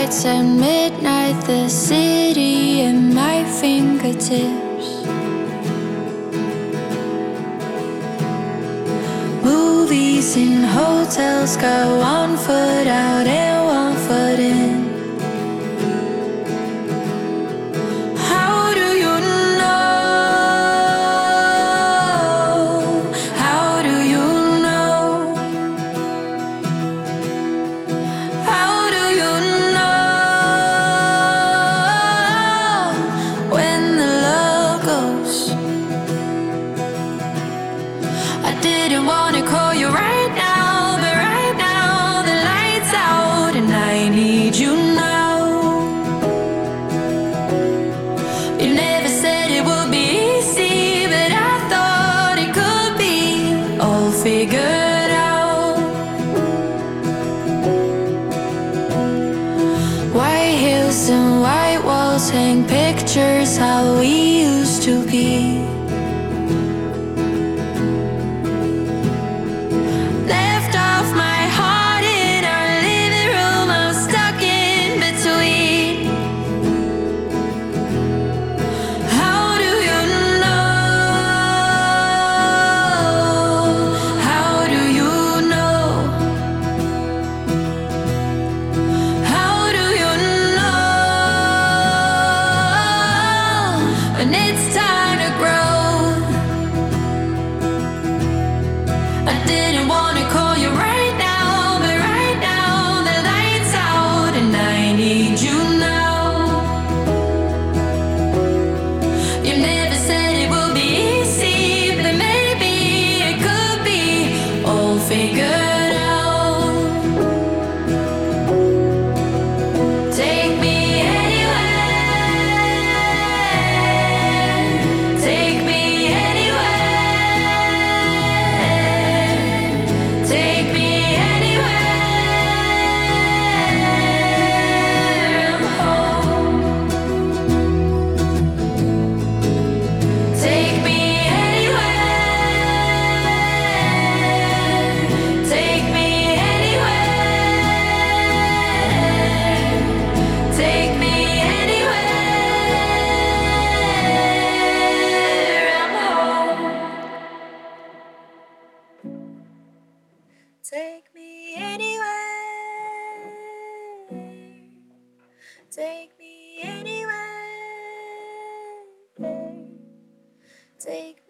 lights at midnight, the city at my fingertips. Movies in hotels, got one foot out and one foot in. How do you know? How do you know? How do you know when the love goes? I didn't wanna call you right now, but right now the light's out and I need you now. You never said it would be easy, but I thought it could be all figured out. White hills and white walls hang pictures how we used to be. Left off my heart in our living room, I'm stuck in between. How do you know? How do you know? How do you know when it's time to grow? I didn't wanna call you right now, but right now the light's out and I need you now. You never said it would be easy, but maybe it could be all figured out. Take me anywhere, take me anywhere, take me anywhere. I'm home. Take me anywhere, take me anywhere, take me anywhere. I'm home. Take me anywhere, take me anywhere, take